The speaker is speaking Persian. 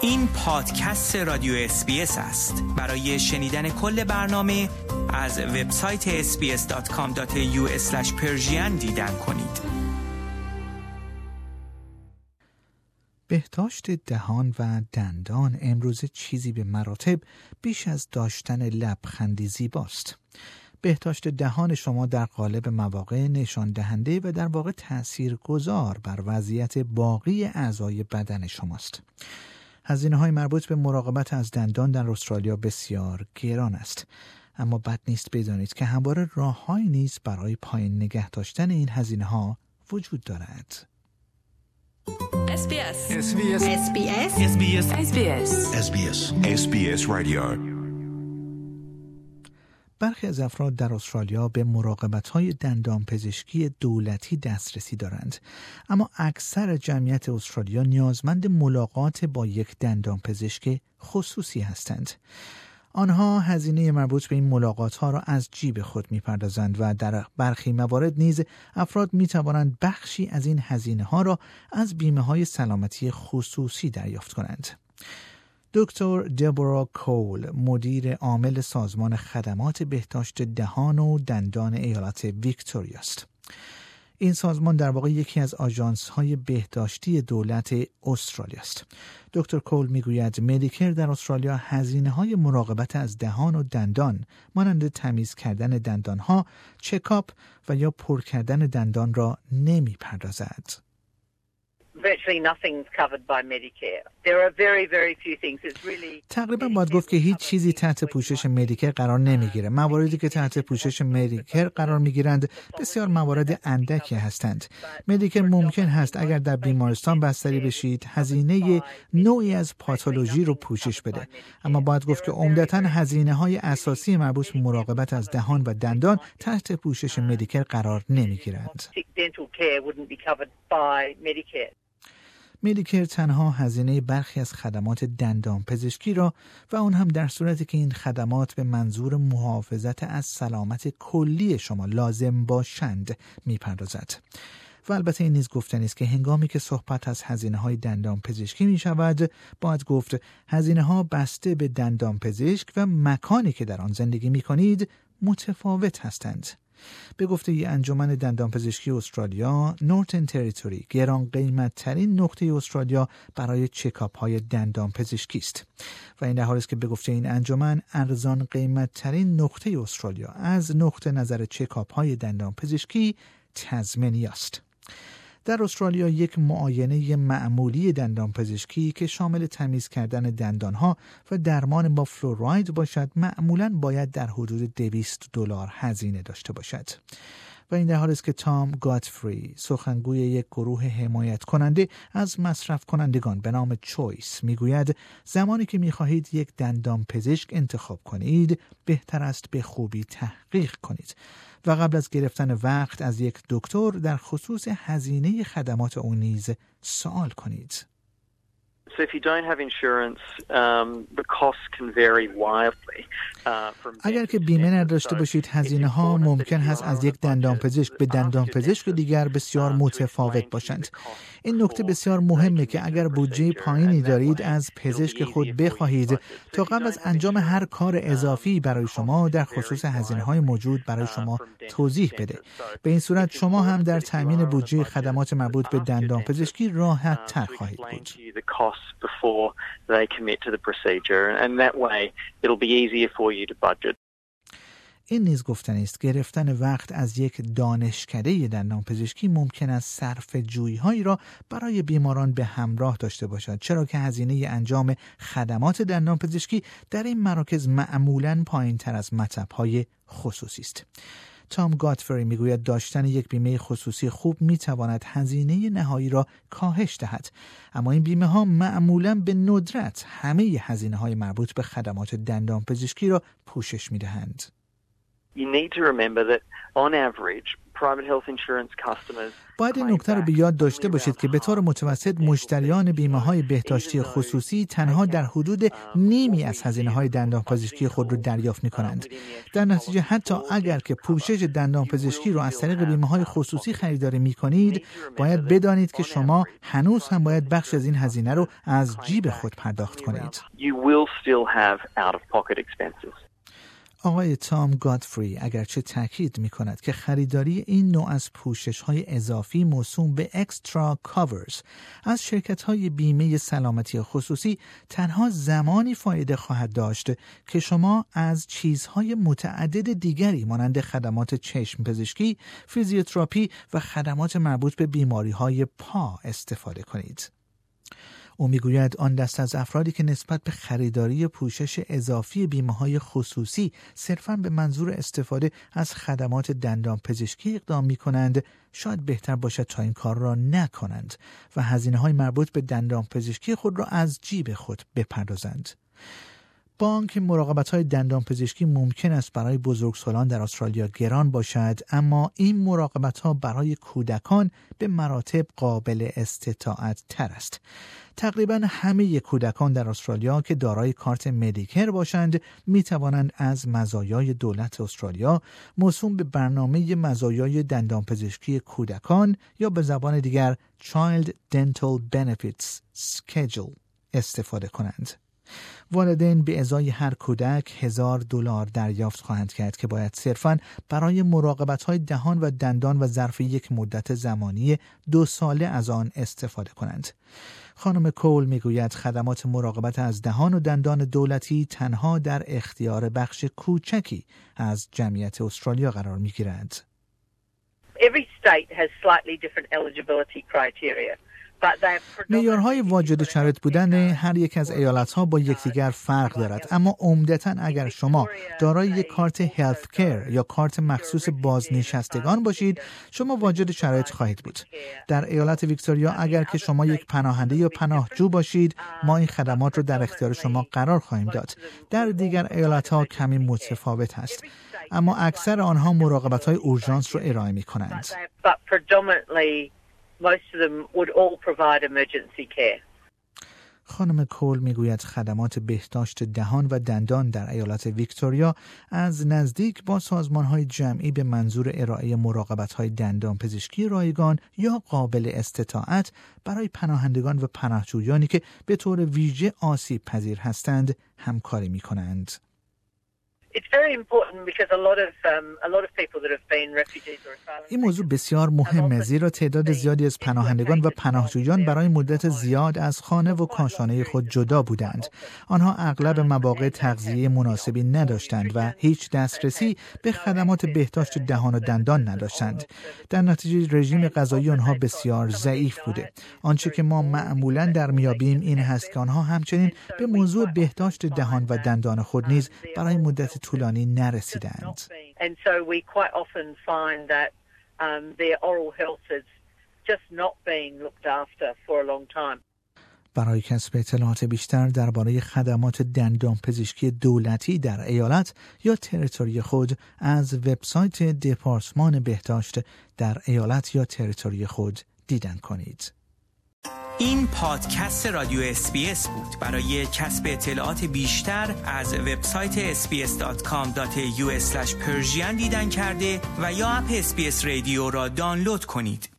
این پادکست رادیو SBS است. برای شنیدن کل برنامه از وبسایت sbs.com.au/persian دیدن کنید. بهداشت دهان و دندان امروزه چیزی به مراتب بیش از داشتن لبخندی زیباست. بهداشت دهان شما در قالب مواقع نشان دهنده و در واقع تاثیرگذار بر وضعیت باقی اعضای بدن شماست. هزینه‌های مربوط به مراقبت از دندان در استرالیا بسیار گران است. اما بد نیست بدانید که همواره راه‌هایی نیز برای پایین نگه داشتن این هزینه‌ها وجود دارد. SBS SBS SBS SBS SBS SBS SBS Radio. برخی از افراد در استرالیا به مراقبت‌های دندانپزشکی دولتی دسترسی دارند، اما اکثر جمعیت استرالیا نیازمند ملاقات با یک دندانپزشک خصوصی هستند. آنها هزینه مربوط به این ملاقات‌ها را از جیب خود می‌پردازند و در برخی موارد نیز افراد می‌توانند بخشی از این هزینه‌ها را از بیمه‌های سلامتی خصوصی دریافت کنند. دکتر دبورا کول، مدیر عامل سازمان خدمات بهداشت دهان و دندان ایالت ویکتوریا است. این سازمان در واقع یکی از آژانس‌های بهداشتی دولت استرالیا است. دکتر کول میگوید مدیکر در استرالیا هزینه‌های مراقبت از دهان و دندان مانند تمیز کردن دندان‌ها، چکاپ و یا پر کردن دندان را نمی‌پردازد. Virtually nothing's covered by Medicare. There are very few things. It's really تقریبا باید گفت که هیچ چیزی تحت پوشش مدیکر قرار نمیگیره. مواردی که تحت پوشش مدیکر قرار میگیرند بسیار موارد اندکی هستند. مدیکر ممکن هست اگر در بیمارستان بستری بشید هزینه نوعی از پاتولوژی رو پوشش بده. اما باید گفت که عمدتاً هزینه‌های اساسی مربوط به مراقبت از دهان و دندان تحت پوشش مدیکر قرار نمیگیرند. مدیکر تنها هزینه برخی از خدمات دندان پزشکی را و اون هم در صورتی که این خدمات به منظور محافظت از سلامت کلی شما لازم باشند میپردازد. و البته این نیز گفتنی است که هنگامی که صحبت از هزینه‌های دندان پزشکی می شود، باید گفت هزینه‌ها بسته به دندان پزشک و مکانی که در آن زندگی می کنید متفاوت هستند. به گفته انجمن دندانپزشکی استرالیا، نورتن تریتوری گران قیمت ترین نقطه استرالیا برای چکاپ های دندانپزشکی است و این در حالی است که به گفته این انجمن ارزان قیمت ترین نقطه استرالیا از نقطه نظر چکاپ های دندانپزشکی تزمنی است. در استرالیا یک معاینه معمولی دندانپزشکی که شامل تمیز کردن دندانها و درمان با فلوراید باشد معمولاً باید در حدود $200 هزینه داشته باشد. و این در حالی است که تام گاتفری، سخنگوی یک گروه حمایت کننده از مصرف کنندگان به نام چویس، میگوید زمانی که میخواهید یک دندانپزشک انتخاب کنید بهتر است به خوبی تحقیق کنید و قبل از گرفتن وقت از یک دکتر در خصوص هزینه خدمات او نیز سوال کنید. So if you don't have insurance, the costs can vary wildly. اگر که بیمه نداشته باشید هزینه ها ممکن هست از یک دندانپزشک به دندانپزشک دیگر بسیار متفاوت باشند. این نکته بسیار مهمه که اگر بودجه پایینی دارید از پزشک خود بخواهید تا قبل از انجام هر کار اضافی برای شما در خصوص هزینه های موجود برای شما توضیح بده. به این صورت شما هم در تامین بودجه خدمات مربوط به دندانپزشکی راحت تر خواهید بود. Before they commit to the procedure, and that way it'll be easier for you to budget. این نیز گفتنی است گرفتن وقت از یک دانشکده دندانپزشکی ممکن است صرف جویی‌هایی را برای بیماران به همراه داشته باشد، چرا که هزینه انجام خدمات دندانپزشکی در این مراکز معمولاً پایین‌تر از مطب‌های خصوصی است. تام گاتفری میگوید داشتن یک بیمه خصوصی خوب میتواند هزینه نهایی را کاهش دهد، اما این بیمه ها معمولاً به ندرت همه هزینه های مربوط به خدمات دندانپزشکی را پوشش میدهند. you need to remember that on average private health insurance customers باید این نکته رو به یاد داشته باشید که به طور متوسط مشتریان بیمه‌های بهداشتی خصوصی تنها در حدود نیمی از هزینه‌های دندانپزشکی خود رو دریافت می‌کنند. در نتیجه حتی اگر که پوشش دندانپزشکی رو از طریق بیمه‌های خصوصی خریداری می‌کنید، باید بدانید که شما هنوز هم باید بخش از این هزینه رو از جیب خود پرداخت کنید. آقای تام گادفری اگرچه تاکید می‌کند که خریداری این نوع از پوشش‌های اضافی موسوم به اکسترا کاورز از شرکت‌های بیمه سلامتی خصوصی تنها زمانی فایده خواهد داشت که شما از چیزهای متعدد دیگری مانند خدمات چشم پزشکی، فیزیوتراپی و خدمات مربوط به بیماری‌های پا استفاده کنید. او میگوید آن دست از افرادی که نسبت به خریداری پوشش اضافی بیمه‌های خصوصی صرفاً به منظور استفاده از خدمات دندانپزشکی اقدام می‌کنند، شاید بهتر باشد تا این کار را نکنند و هزینه‌های مربوط به دندانپزشکی خود را از جیب خود بپردازند. بانک مراقبت‌های دندانپزشکی ممکن است برای بزرگسالان در استرالیا گران باشد، اما این مراقبت‌ها برای کودکان به مراتب قابل استطاعت تر است. تقریباً همه کودکان در استرالیا که دارای کارت مدیکر باشند می توانند از مزایای دولت استرالیا موسوم به برنامه مزایای دندانپزشکی کودکان یا به زبان دیگر Child Dental Benefits Schedule استفاده کنند. والدین به ازای هر کودک $1000 دریافت خواهند کرد که باید صرفاً برای مراقبت‌های دهان و دندان و ظرف یک مدت زمانی 2 ساله از آن استفاده کنند. خانم کول میگوید خدمات مراقبت از دهان و دندان دولتی تنها در اختیار بخش کوچکی از جمعیت استرالیا قرار می‌گیرد. Every state has slightly different eligibility criteria. معیارهای واجد شرط بودن هر یک از ایالت‌ها با یکدیگر فرق دارد، اما عمدتاً اگر شما دارای یک کارت هلت کیر یا کارت مخصوص بازنشستگان باشید، شما واجد شرایط خواهید بود. در ایالت ویکتوریا اگر که شما یک پناهنده یا پناهجو باشید، ما این خدمات رو در اختیار شما قرار خواهیم داد. در دیگر ایالت‌ها کمی متفاوت است، اما اکثر آنها مراقبت‌های اورژانس رو ارائه می‌کنند. Most of them would all provide emergency care. خانم کول میگوید خدمات بهداشت دهان و دندان در ایالت ویکتوریا از نزدیک با سازمان‌های جمعی به منظور ارائه مراقبت‌های دندانپزشکی رایگان یا قابل استطاعت برای پناهندگان و پناهجویانی که به طور ویژه آسیب پذیر هستند همکاری می‌کنند. این موضوع بسیار مهمه زیرا تعداد زیادی از پناهندگان و پناهجویان برای مدت زیاد از خانه و کاشانه خود جدا بودند. آنها اغلب مواقع تغذیه مناسبی نداشتند و هیچ دسترسی به خدمات بهداشت دهان و دندان نداشتند. در نتیجه رژیم غذایی آنها بسیار ضعیف بوده. آنچه که ما معمولاً در میابیم این هست که آنها همچنین به موضوع بهداشت دهان و دندان خود نیز برای مدت طولانی نرسیدند. And so we quite often find that their oral health is just not being looked after for a long time. برای کسب اطلاعات بیشتر درباره خدمات دندانپزشکی دولتی در ایالت یا تریتوری خود از وبسایت دپارتمان بهداشت در ایالت یا تریتوری خود دیدن کنید. این پادکست رادیو SBS بود. برای کسب اطلاعات بیشتر از وبسایت sbs.com.au/persian دیدن کرده و یا اپ SBS رادیو را دانلود کنید.